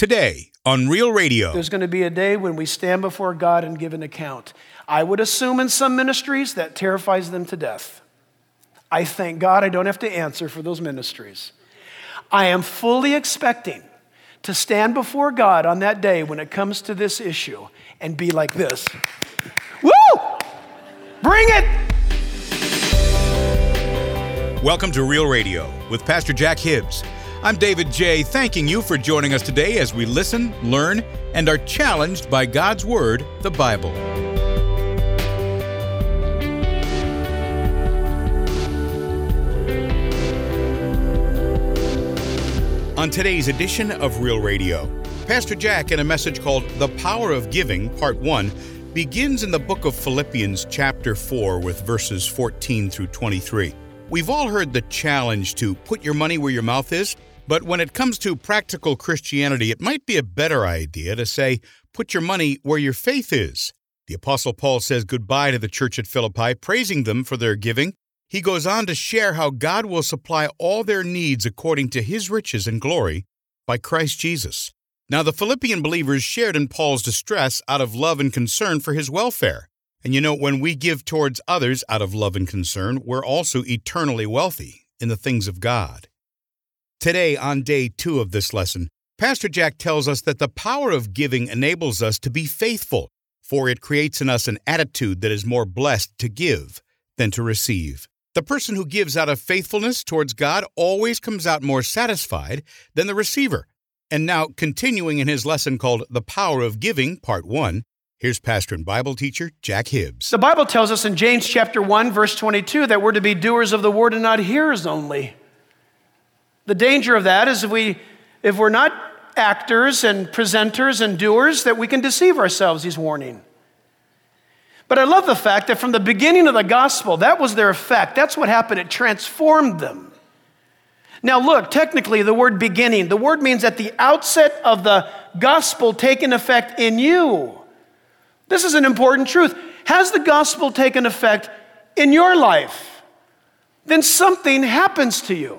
today on Real Radio. There's going to be a day when we stand before God and give an account. I would assume in some ministries that terrifies them to death. I thank God I don't have to answer for those ministries. I am fully expecting to stand before God on that day when it comes to this issue and be like this. Woo! Bring it! Welcome to Real Radio with Pastor Jack Hibbs. I'm David J., thanking you for joining us today as we listen, learn, and are challenged by God's Word, the Bible. On today's edition of Real Radio, Pastor Jack, in a message called The Power of Giving, Part 1, begins in the book of Philippians chapter 4 with verses 14 through 23. We've all heard the challenge to put your money where your mouth is, but when it comes to practical Christianity, it might be a better idea to say, put your money where your faith is. The Apostle Paul says goodbye to the church at Philippi, praising them for their giving. He goes on to share how God will supply all their needs according to His riches and glory by Christ Jesus. Now, the Philippian believers shared in Paul's distress out of love and concern for his welfare. And you know, when we give towards others out of love and concern, we're also eternally wealthy in the things of God. Today, on day 2 of this lesson, Pastor Jack tells us that the power of giving enables us to be faithful, for it creates in us an attitude that is more blessed to give than to receive. The person who gives out of faithfulness towards God always comes out more satisfied than the receiver. And now, continuing in his lesson called The Power of Giving, Part 1, here's pastor and Bible teacher Jack Hibbs. The Bible tells us in James chapter 1, verse 22, that we're to be doers of the word and not hearers only. The danger of that is if we're not actors and presenters and doers, that we can deceive ourselves, he's warning. But I love the fact that from the beginning of the gospel, that was their effect. That's what happened. It transformed them. Now look, technically the word beginning, the word means at the outset of the gospel taking effect in you. This is an important truth. Has the gospel taken effect in your life? Then something happens to you.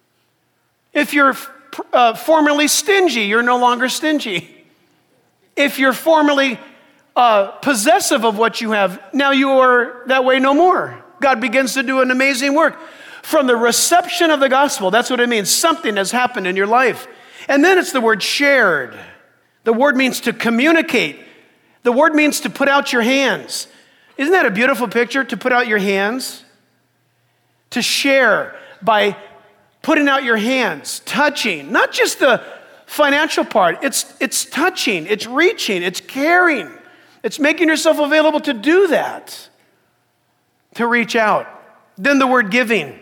If you're formerly stingy, you're no longer stingy. If you're formerly possessive of what you have, now you are that way no more. God begins to do an amazing work. From the reception of the gospel, that's what it means. Something has happened in your life. And then it's the word shared. The word means to communicate. The word means to put out your hands. Isn't that a beautiful picture, to put out your hands? To share by putting out your hands, touching, not just the financial part. It's touching, it's reaching, it's caring. It's making yourself available to do that, to reach out. Then the word giving.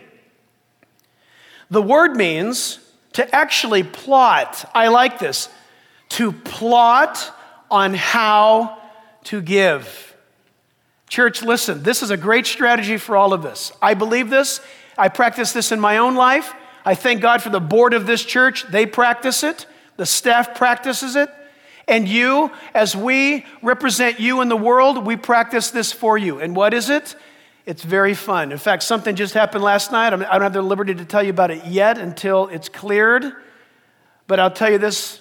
The word means to actually plot. I like this. To plot on how to give. Church, listen, this is a great strategy for all of us. I believe this. I practice this in my own life. I thank God for the board of this church. They practice it. The staff practices it. And you, as we represent you in the world, we practice this for you. And what is it? It's very fun. In fact, something just happened last night. I don't have the liberty to tell you about it yet until it's cleared. But I'll tell you this.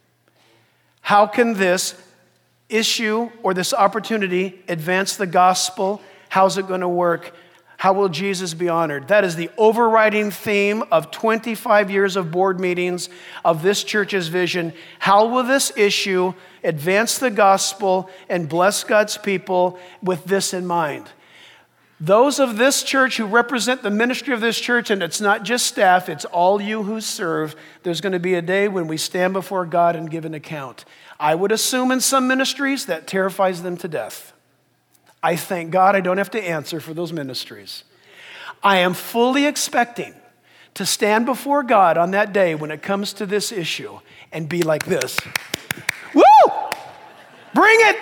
How can this issue or this opportunity advance the gospel? How's it going to work? How will Jesus be honored? That is the overriding theme of 25 years of board meetings of this church's vision. How will this issue advance the gospel and bless God's people with this in mind? Those of this church who represent the ministry of this church, and it's not just staff, it's all you who serve, there's going to be a day when we stand before God and give an account. I would assume in some ministries that terrifies them to death. I thank God I don't have to answer for those ministries. I am fully expecting to stand before God on that day when it comes to this issue and be like this. Woo! Bring it!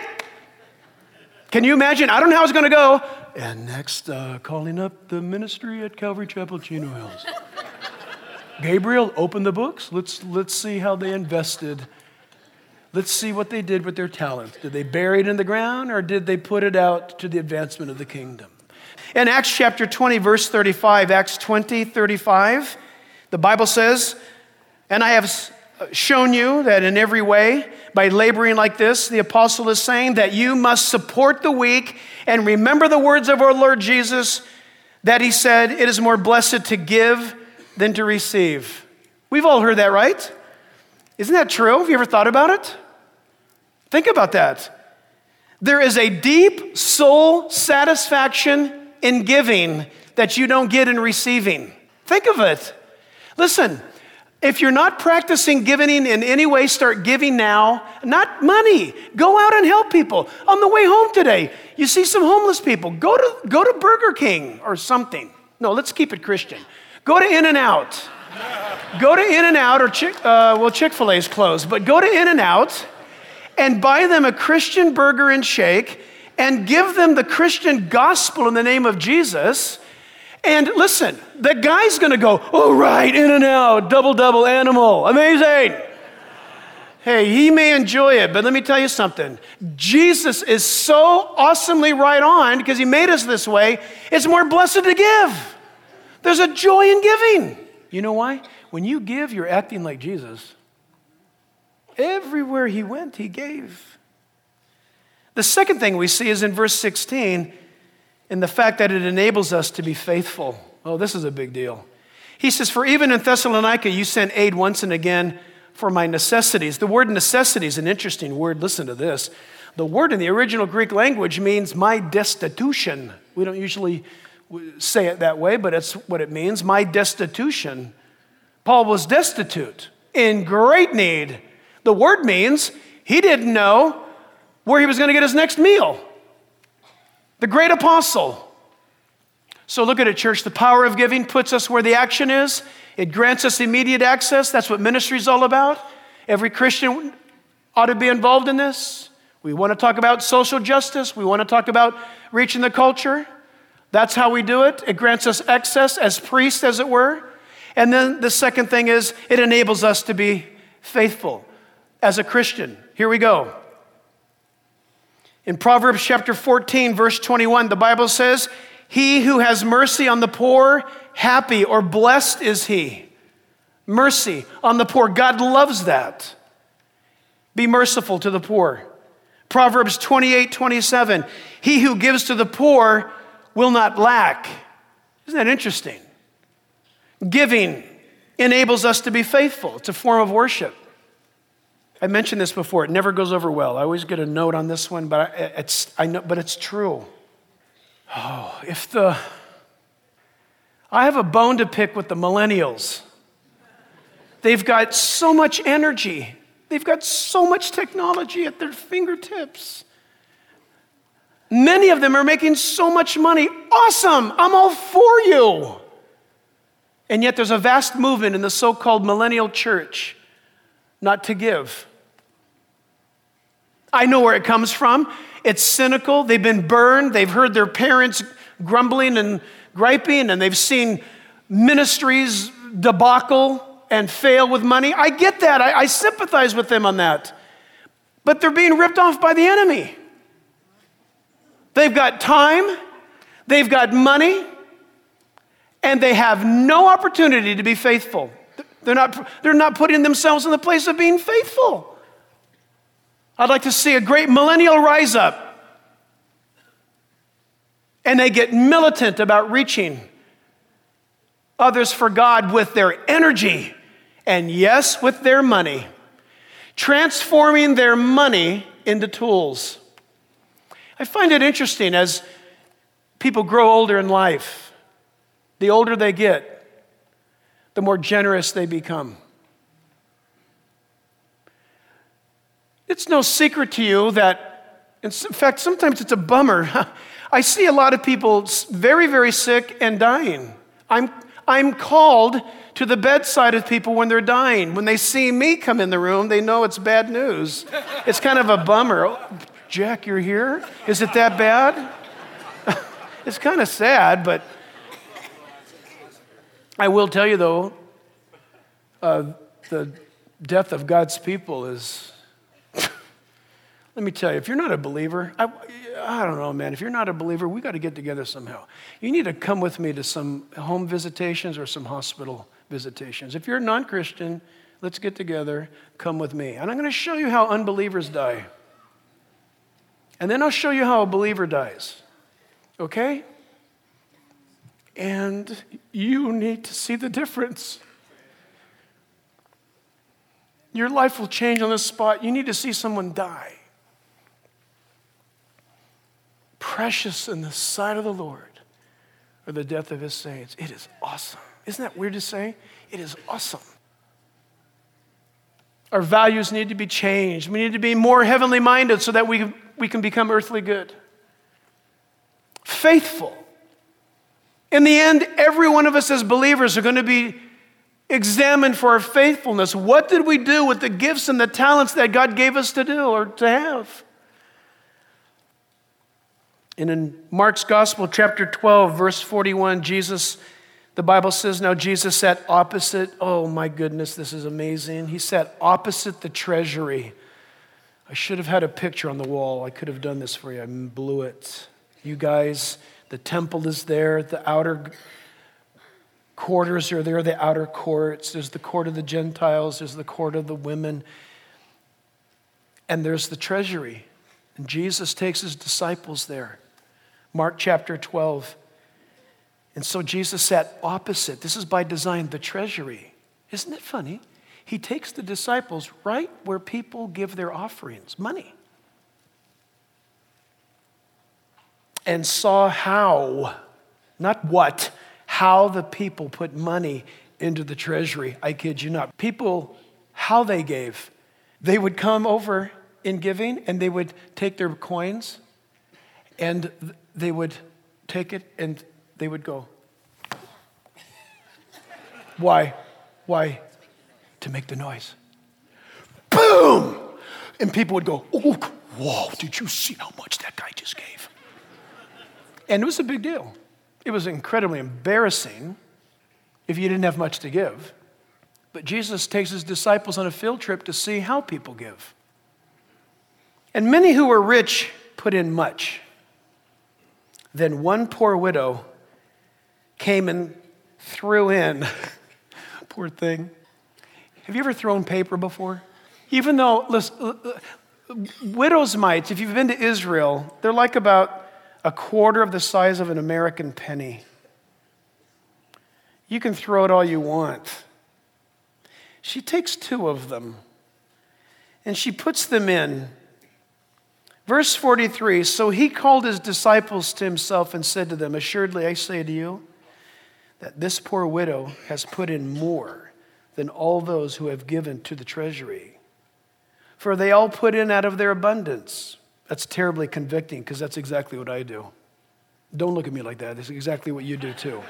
Can you imagine? I don't know how it's going to go. And next, calling up the ministry at Calvary Chapel, Chino Hills. Gabriel, open the books. Let's see how they invested. Let's see what they did with their talent. Did they bury it in the ground, or did they put it out to the advancement of the kingdom? In Acts chapter 20, verse 35, Acts 20, 35, the Bible says, and I have shown you that in every way, by laboring like this, the apostle is saying that you must support the weak and remember the words of our Lord Jesus that he said, it is more blessed to give than to receive. We've all heard that, right? Isn't that true? Have you ever thought about it? Think about that. There is a deep soul satisfaction in giving that you don't get in receiving. Think of it. Listen, if you're not practicing giving in any way, start giving now. Not money. Go out and help people. On the way home today, you see some homeless people. Go to Burger King or something. No, let's keep it Christian. Go to In-N-Out. Go to In-N-Out or Chick-fil-A is closed, but go to In-N-Out and buy them a Christian burger and shake and give them the Christian gospel in the name of Jesus. And listen, the guy's gonna go, oh right, In-N-Out, double animal, amazing. Hey, he may enjoy it, but let me tell you something. Jesus is so awesomely right on because he made us this way. It's more blessed to give. There's a joy in giving. You know why? When you give, you're acting like Jesus. Everywhere he went, he gave. The second thing we see is in verse 16, in the fact that it enables us to be faithful. Oh, this is a big deal. He says, for even in Thessalonica, you sent aid once and again for my necessities. The word necessity is an interesting word. Listen to this. The word in the original Greek language means my destitution. We don't usually say it that way, but it's what it means, my destitution. Paul was destitute, in great need. The word means he didn't know where he was going to get his next meal. The great apostle. So look at it, church. The power of giving puts us where the action is. It grants us immediate access. That's what ministry is all about. Every Christian ought to be involved in this. We want to talk about social justice. We want to talk about reaching the culture. That's how we do it. It grants us access as priests, as it were. And then the second thing is it enables us to be faithful as a Christian. Here we go. In Proverbs chapter 14, verse 21, the Bible says, he who has mercy on the poor, happy or blessed is he. Mercy on the poor. God loves that. Be merciful to the poor. Proverbs 28:27, he who gives to the poor will not lack. Isn't that interesting? Giving enables us to be faithful. It's a form of worship. I mentioned this before. It never goes over well. I always get a note on this one, but it's true. Oh, I have a bone to pick with the millennials. They've got so much energy. They've got so much technology at their fingertips. Many of them are making so much money. Awesome, I'm all for you. And yet there's a vast movement in the so-called millennial church not to give. I know where it comes from. It's cynical. They've been burned. They've heard their parents grumbling and griping, and they've seen ministries debacle and fail with money. I get that. I sympathize with them on that. But they're being ripped off by the enemy. They've got time, they've got money, and they have no opportunity to be faithful. They're not putting themselves in the place of being faithful. I'd like to see a great millennial rise up, and they get militant about reaching others for God with their energy, and yes, with their money, transforming their money into tools. I find it interesting as people grow older in life, the older they get, the more generous they become. It's no secret to you that, in fact, sometimes it's a bummer. I see a lot of people very, very sick and dying. I'm called to the bedside of people when they're dying. When they see me come in the room, they know it's bad news. It's kind of a bummer. Oh, Jack, you're here? Is it that bad? It's kind of sad, but I will tell you, though, the death of God's people is... Let me tell you, if you're not a believer, I don't know, man. If you're not a believer, we got to get together somehow. You need to come with me to some home visitations or some hospital visitations. If you're a non-Christian, let's get together, come with me. And I'm going to show you how unbelievers die. And then I'll show you how a believer dies. Okay? And you need to see the difference. Your life will change on the spot. You need to see someone die. Precious in the sight of the Lord are the death of his saints. It is awesome. Isn't that weird to say? It is awesome. Our values need to be changed. We need to be more heavenly minded so that we can become earthly good. Faithful. In the end, every one of us as believers are going to be examined for our faithfulness. What did we do with the gifts and the talents that God gave us to do or to have? And in Mark's Gospel, chapter 12, verse 41, the Bible says, now Jesus sat opposite, oh my goodness, this is amazing. He sat opposite the treasury. I should have had a picture on the wall. I could have done this for you. I blew it. You guys, the temple is there. The outer quarters are there, the outer courts. There's the court of the Gentiles. There's the court of the women. And there's the treasury. And Jesus takes his disciples there. Mark chapter 12. And so Jesus sat opposite. This is by design, the treasury. Isn't it funny? He takes the disciples right where people give their offerings, money. And saw how, not what, how the people put money into the treasury. I kid you not. People, how they gave. They would come over in giving and they would take their coins and they would take it and they would go. Why? Why? To make the noise. Boom! And people would go, oh, whoa, did you see how much that guy just gave? And it was a big deal. It was incredibly embarrassing if you didn't have much to give. But Jesus takes his disciples on a field trip to see how people give. And many who were rich put in much. Then one poor widow came and threw in. Poor thing. Have you ever thrown paper before? Even though, listen, widow's mites, if you've been to Israel, they're like about a quarter of the size of an American penny. You can throw it all you want. She takes two of them and she puts them in. Verse 43, so he called his disciples to himself and said to them, assuredly I say to you that this poor widow has put in more than all those who have given to the treasury. For they all put in out of their abundance. That's terribly convicting because that's exactly what I do. Don't look at me like that. That's exactly what you do too.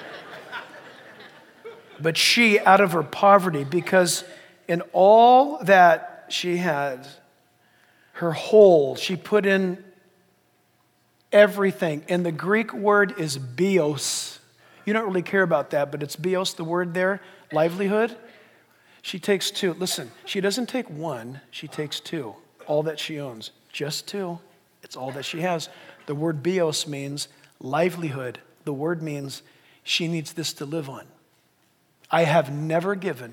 But she, out of her poverty, because in all that she had, her whole, she put in everything. And the Greek word is bios. You don't really care about that, but it's bios, the word there, livelihood. She takes two. Listen, she doesn't take one, she takes two. All that she owns. Just two. It's all that she has. The word bios means livelihood. The word means she needs this to live on. I have never given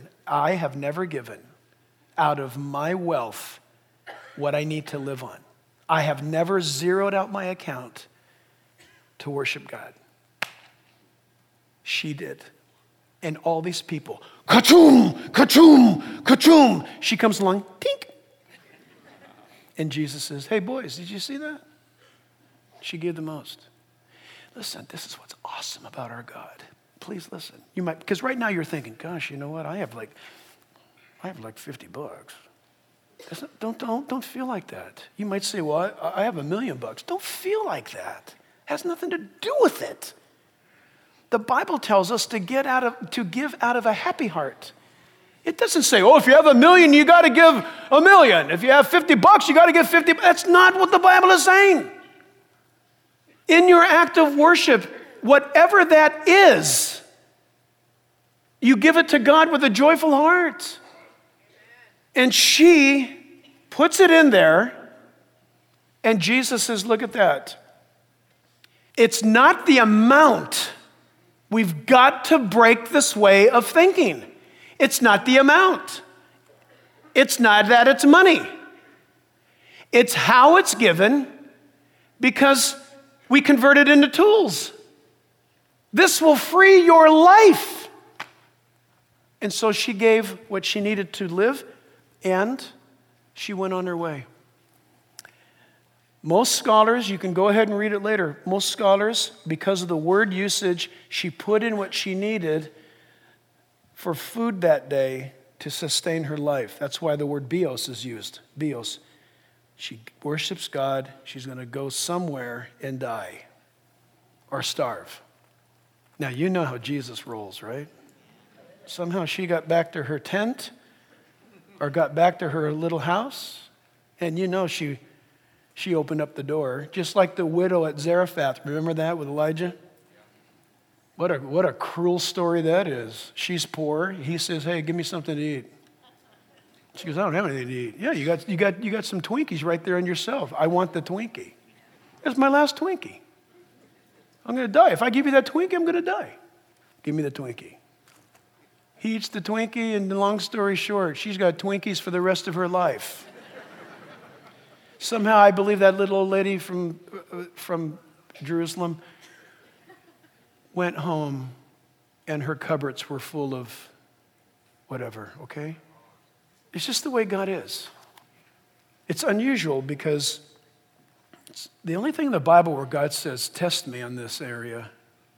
out of my wealth what I need to live on. I have never zeroed out my account to worship God. She did. And all these people, ka-choom, ka-choom, ka-choom. She comes along, tink. And Jesus says, hey boys, did you see that? She gave the most. Listen, this is what's awesome about our God. Please listen. You might, because right now you're thinking, gosh, you know what? I have like $50. Don't feel like that. You might say, well, I have $1 million. Don't feel like that. It has nothing to do with it. The Bible tells us to give out of a happy heart. It doesn't say, oh, if you have $1 million, you got to give $1 million. If you have $50, you got to give 50. That's not what the Bible is saying. In your act of worship, whatever that is, you give it to God with a joyful heart. And she puts it in there, and Jesus says, look at that. It's not the amount. We've got to break this way of thinking. It's not the amount. It's not that it's money. It's how it's given because we convert it into tools. This will free your life. And so she gave what she needed to live, and she went on her way. Most scholars, you can go ahead and read it later, most scholars, because of the word usage, she put in what she needed for food that day to sustain her life. That's why the word bios is used, bios. She worships God. She's going to go somewhere and die or starve. Now, you know how Jesus rolls, right? Somehow she got back to her tent or got back to her little house, and you know she opened up the door, just like the widow at Zarephath. Remember that with Elijah? What a cruel story that is. She's poor. He says, "Hey, give me something to eat." She goes, "I don't have anything to eat." "Yeah, you got some Twinkies right there on yourself." "I want the Twinkie." "It's my last Twinkie. I'm going to die. If I give you that Twinkie, I'm going to die. Give me the Twinkie." He eats the Twinkie, and long story short, she's got Twinkies for the rest of her life. Somehow I believe that little old lady from Jerusalem went home and her cupboards were full of whatever, okay? It's just the way God is. It's unusual because it's the only thing in the Bible where God says, "Test me on this area."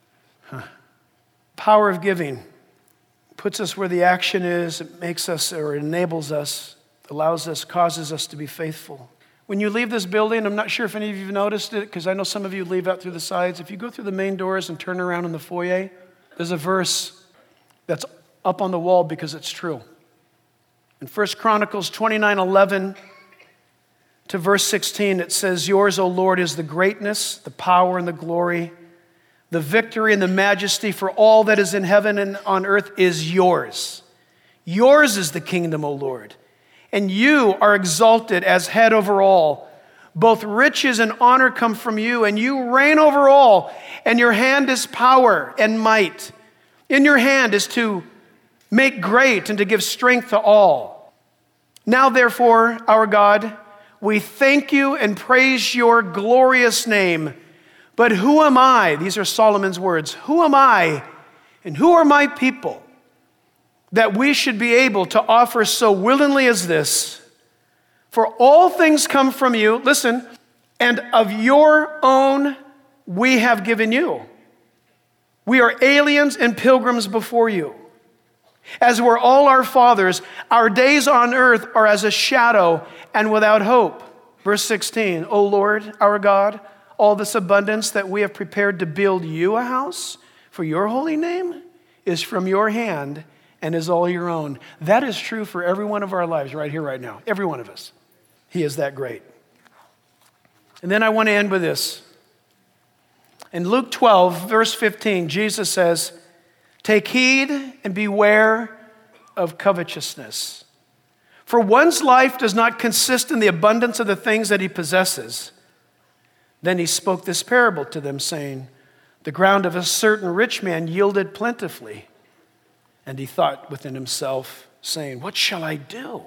Power of giving puts us where the action is. It makes us, or enables us, allows us, causes us to be faithful. When you leave this building, I'm not sure if any of you have noticed it, because I know some of you leave out through the sides. If you go through the main doors and turn around in the foyer, there's a verse that's up on the wall because it's true. In 1 Chronicles 29:11 to verse 16, it says, "Yours, O Lord, is the greatness, the power, and the glory. The victory and the majesty, for all that is in heaven and on earth is yours. Yours is the kingdom, O Lord, and you are exalted as head over all. Both riches and honor come from you, and you reign over all, and your hand is power and might. In your hand is to make great and to give strength to all. Now, therefore, our God, we thank you and praise your glorious name. But who am I?" These are Solomon's words. "Who am I and who are my people that we should be able to offer so willingly as this? For all things come from you," listen, "and of your own we have given you. We are aliens and pilgrims before you. As were all our fathers, our days on earth are as a shadow and without hope." Verse 16, "O Lord, our God, all this abundance that we have prepared to build you a house for your holy name is from your hand and is all your own." That is true for every one of our lives right here, right now. Every one of us. He is that great. And then I want to end with this. In Luke 12, verse 15, Jesus says, "Take heed and beware of covetousness. For one's life does not consist in the abundance of the things that he possesses." Then he spoke this parable to them, saying, "The ground of a certain rich man yielded plentifully. And he thought within himself, saying, 'What shall I do?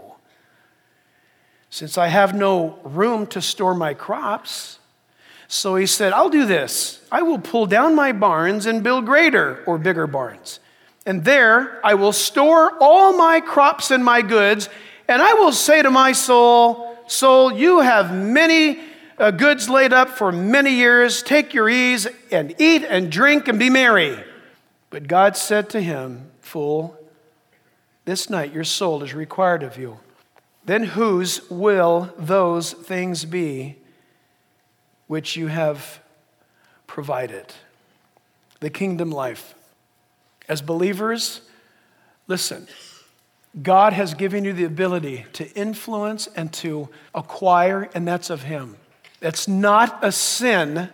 Since I have no room to store my crops.' So he said, 'I'll do this. I will pull down my barns and build greater,' or bigger barns. 'And there I will store all my crops and my goods. And I will say to my soul, soul, you have many goods laid up for many years. Take your ease and eat and drink and be merry.' But God said to him, 'Fool, this night your soul is required of you. Then whose will those things be which you have provided?'" The kingdom life. As believers, listen, God has given you the ability to influence and to acquire, and that's of Him. It's not a sin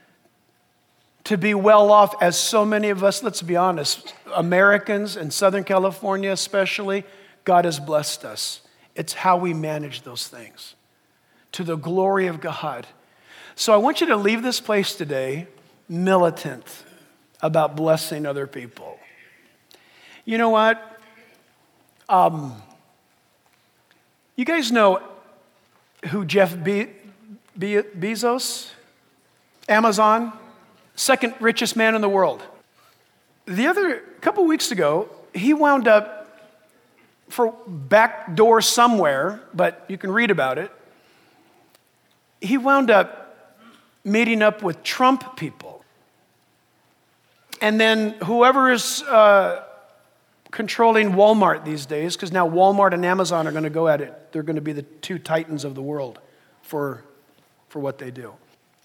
to be well off, as so many of us, let's be honest, Americans in Southern California especially, God has blessed us. It's how we manage those things to the glory of God. So I want you to leave this place today militant about blessing other people. You know what? You guys know who Jeff Bezos, Amazon, second richest man in the world. A couple weeks ago, he wound up for back door somewhere, but you can read about it. He wound up meeting up with Trump people. And then whoever is controlling Walmart these days, because now Walmart and Amazon are going to go at it. They're going to be the two titans of the world for what they do.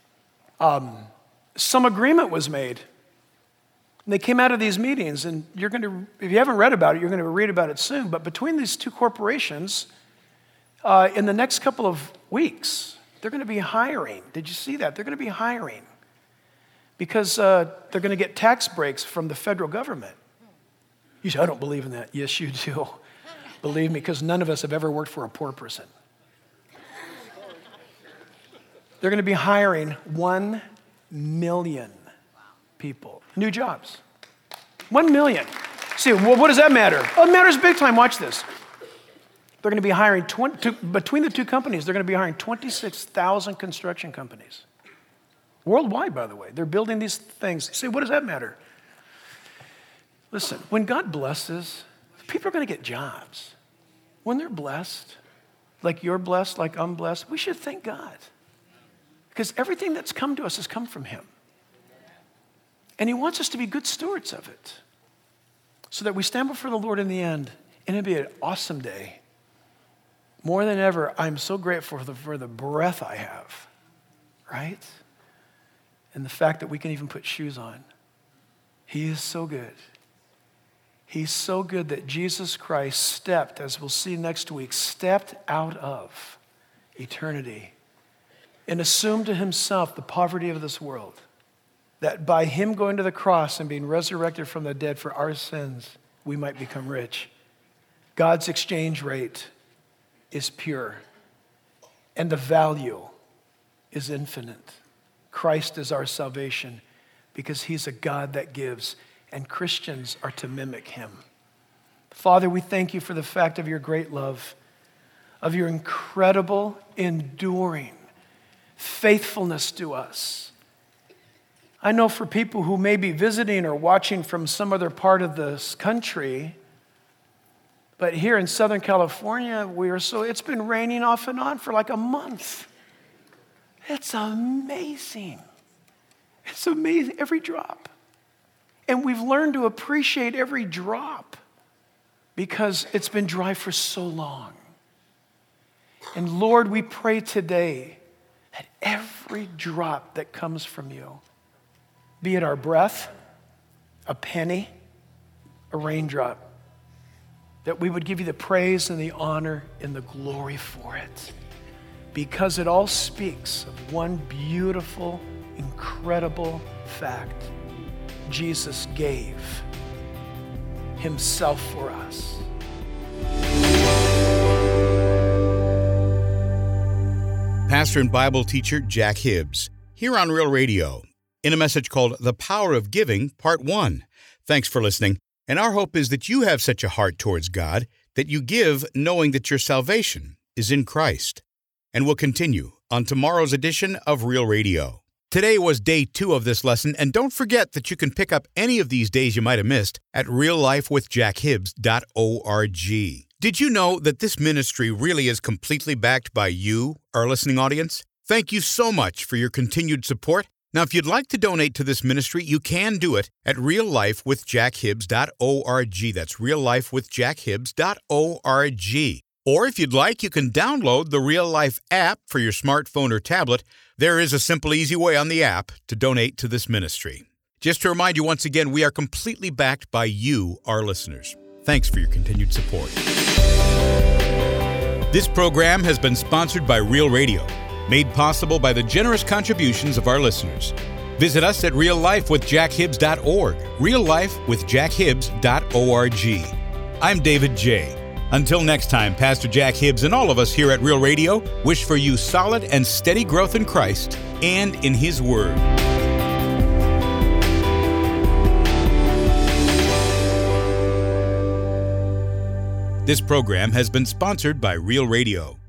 Some agreement was made. And they came out of these meetings, and if you haven't read about it, you're going to read about it soon. But between these two corporations, in the next couple of weeks, they're going to be hiring. Did you see that? They're going to be hiring because they're going to get tax breaks from the federal government. You say, I don't believe in that. Yes, you do. Believe me, because none of us have ever worked for a poor person. They're going to be hiring 1 million people. New jobs. 1 million. See, well, what does that matter? Oh, it matters big time. Watch this. They're going to be hiring, between the two companies, they're going to be hiring 26,000 construction companies. Worldwide, by the way. They're building these things. You say, what does that matter? Listen, when God blesses, people are going to get jobs. When they're blessed, like you're blessed, like I'm blessed, we should thank God. Because everything that's come to us has come from Him. And He wants us to be good stewards of it. So that we stand before the Lord in the end, and it'll be an awesome day. More than ever, I'm so grateful for the breath I have, right? And the fact that we can even put shoes on. He is so good. He's so good that Jesus Christ stepped, as we'll see next week, stepped out of eternity and assumed to Himself the poverty of this world. That by Him going to the cross and being resurrected from the dead for our sins, we might become rich. God's exchange rate is pure, and the value is infinite. Christ is our salvation because He's a God that gives, and Christians are to mimic Him. Father, we thank You for the fact of Your great love, of Your incredible, enduring faithfulness to us. I know for people who may be visiting or watching from some other part of this country, but here in Southern California, it's been raining off and on for like a month. It's amazing. It's amazing, every drop. And we've learned to appreciate every drop because it's been dry for so long. And Lord, we pray today that every drop that comes from You, be it our breath, a penny, a raindrop, that we would give You the praise and the honor and the glory for it. Because it all speaks of one beautiful, incredible fact. Jesus gave Himself for us. Pastor and Bible teacher Jack Hibbs, here on Real Radio, in a message called The Power of Giving, Part 1. Thanks for listening, and our hope is that you have such a heart towards God that you give knowing that your salvation is in Christ. And we'll continue on tomorrow's edition of Real Radio. Today was day 2 of this lesson, and don't forget that you can pick up any of these days you might have missed at reallifewithjackhibbs.org. Did you know that this ministry really is completely backed by you, our listening audience? Thank you so much for your continued support. Now, if you'd like to donate to this ministry, you can do it at reallifewithjackhibbs.org. That's reallifewithjackhibbs.org. Or if you'd like, you can download the Real Life app for your smartphone or tablet. There is a simple, easy way on the app to donate to this ministry. Just to remind you once again, we are completely backed by you, our listeners. Thanks for your continued support. This program has been sponsored by Real Radio, made possible by the generous contributions of our listeners. Visit us at reallifewithjackhibbs.org, reallifewithjackhibbs.org. I'm David J. Until next time, Pastor Jack Hibbs and all of us here at Real Radio wish for you solid and steady growth in Christ and in His Word. This program has been sponsored by Real Radio.